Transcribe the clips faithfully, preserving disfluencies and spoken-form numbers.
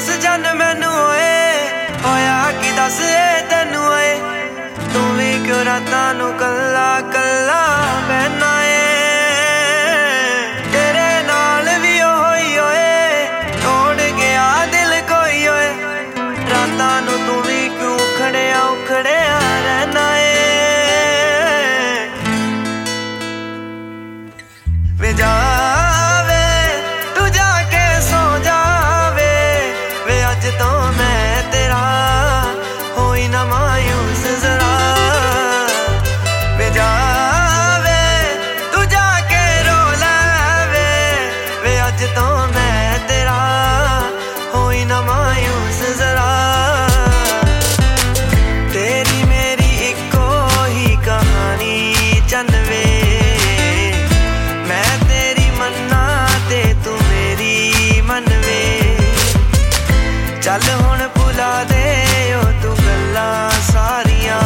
जन मैनू ओए होया कि दस ए तेनू ओए तू भी क्यों रातां नू कल्ला कल्ला बहना ए तेरे नाल भी होई ओए तोड़ गया दिल कोई ओए रातां नू तू भी क्यों उखड़िया उखड़िया रहना ए वे जावे तू जाके सो जावे वे अज तो मैं तेरा होई ना मायूस जरा वे जावे तू जाके रो लावे वे अज तो मैं तेरा होई ना मायूस जरा तेरी मेरी इको ही कहानी चनवे चल हुण भुला दे ओ तू गल्लां सारियां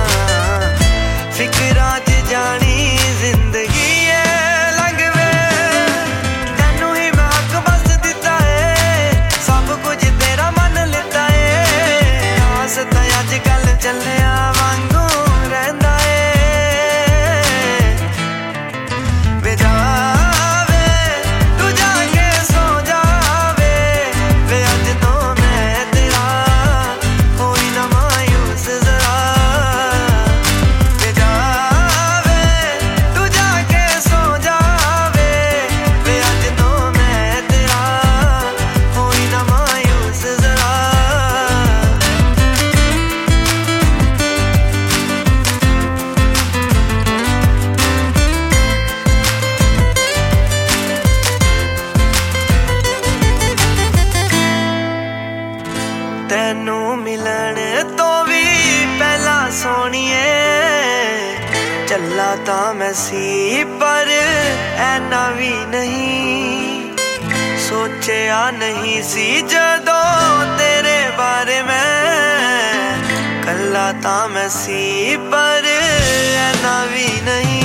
फिकरां च जानी जिंदगी है लंघवे तैनू ही मैं हक बस दिता है सब कुछ तेरा मन लिता है आस तां अज कल चलिया वांगू रहिंदा है वे जावे तू जाके सो जावे वे अज तो तेनू मिलन तो भी पहला सोनिए चला तां मैं सी पर ऐना भी नहीं सोचिया नहीं सी जदों तेरे बारे में कला तां मैं सी पर ऐना भी नहीं